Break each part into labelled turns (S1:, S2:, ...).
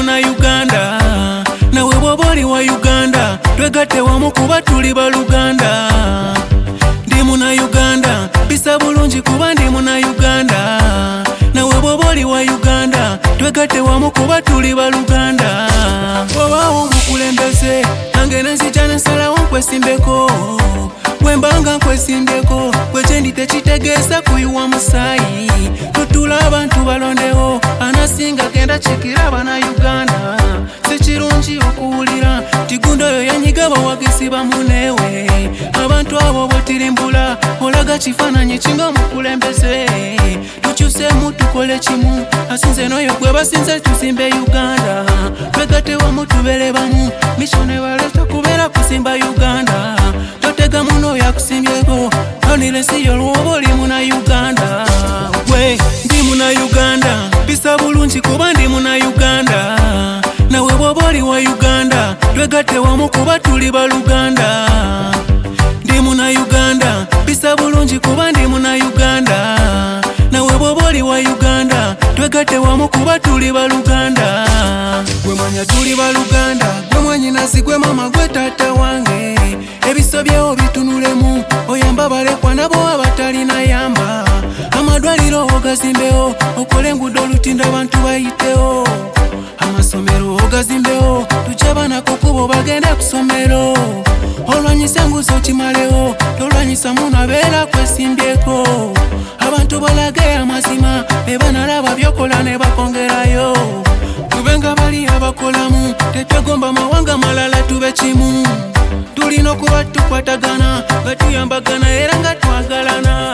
S1: muna Uganda. Nawe bw'oli wa Uganda, twegatte wamu kuba tuli baluganda. Ndi muna Uganda, bisa bulungi kuba ndi muna Uganda. Nawe bw'oli wa Uganda, twegatte wamu kuba tuli baluganda. Obaawo omukulembeze, nange nenzija nensalawo nkwesimbeko. Wembanga nkwesimbyeko, gwejendi tekitegeeza kuyiwa musaayi. Tutula abantu balondewo, anasinga genda kikira bana Uganda. Sikirungi okuwulira nti gundo oyo yanyiga bawagezi bamunewe. Abantu abo bwetirimbula, olaga kifaananyi kinga omukulembeze. Tukyusemu tukole kimu, asinze n'oyo gwe basinze tuzimbe Uganda. Twegatte wamu tubeere bamu, mission ebaleta kubeera kuzimba Uganda. Totega muno yakusimbyeko, tonile ensi y'olwoba oli muna Uganda. Gwe ndi muna Uganda, bisa bulungi kuba ndi muna Uganda. Nawe bw'oba oli wa Uganda, twegatte wamu kuba tuli baluganda. Ndi muna Uganda, bisa bulungi kuba ndi muna Uganda. Nawe bw'oba oli wa Uganda, twegatte wamu kuba tuli baluganda. Gwe manya tuli baluganda, gwe mwanyinazi, gwe mama, gwe taata wange. Ebisobyewo bitunulemu, oyamba balekwa nabo abatalina yamba. Amadwaliro ogazimbewo, okole enguudo olutindo abantu bayitewo. Amasomero ogazimbewo, tujje abaana ku kkubo bagende ku ssomero. Olwanyisa enguzi okimalewo, tolwanyisa muno abeera kwesimbyeko. Abantu balage amazima, be banalaba byokola ne bakongerayo. Tube nga bali abakolamu, tetwegomba mawanga malala tube kimu. Tulina okuba tukwatagana, nga tuyambagana era nga twagalana.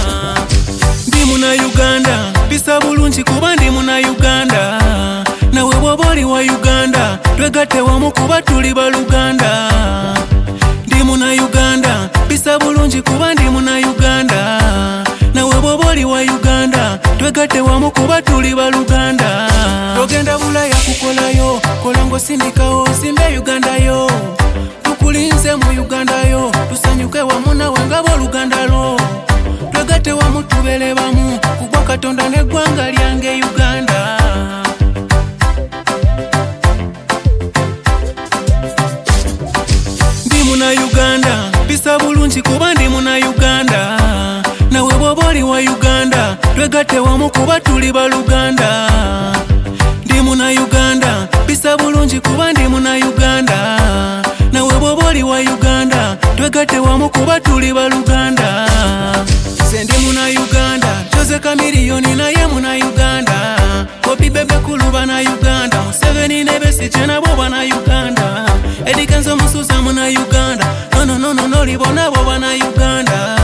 S1: Ndi muna Uganda, bisa bulungi kuba ndi muna Uganda. Nawe bw'oba oli wa Uganda, twegatte wamu kuba tuli baluganda. Ndi muna Uganda, bisa bulungi kuba ndi muna Uganda. Nawe bw'oba oli wa Uganda, twegatte wamu kuba tuli baluganda. Togenda Bulaya kukolayo, kola ng'osindikawo ozimbe Uganda yo. Tukulinze mu Uganda yo, tusanyuke wamu nawe nga b'oluganda lwo. Twegatte wamu tubeere bamu, kubwa Katonda n'eggwanga lyange Uganda. Ndi muna Uganda, bisa bulungi kuba ndi muna Uganda. Nawe bw'oba oli wa Uganda, twegatte wamu kuba tuli baluganda. Ndi muna Uganda, bisa bulungi kuba ndi muna Uganda. Nawe bw'oba oli wa Uganda, twegatte wamu kuba tuli baluganda. Nze ndi muna Uganda, Jose Chameleone naye muna Uganda. Kopi Bebe Kulu bana Uganda, Museveni ne Besigye nabo bana Uganda. Eddie Kenzo Musuza muna Uganda, no libo nabo bana Uganda.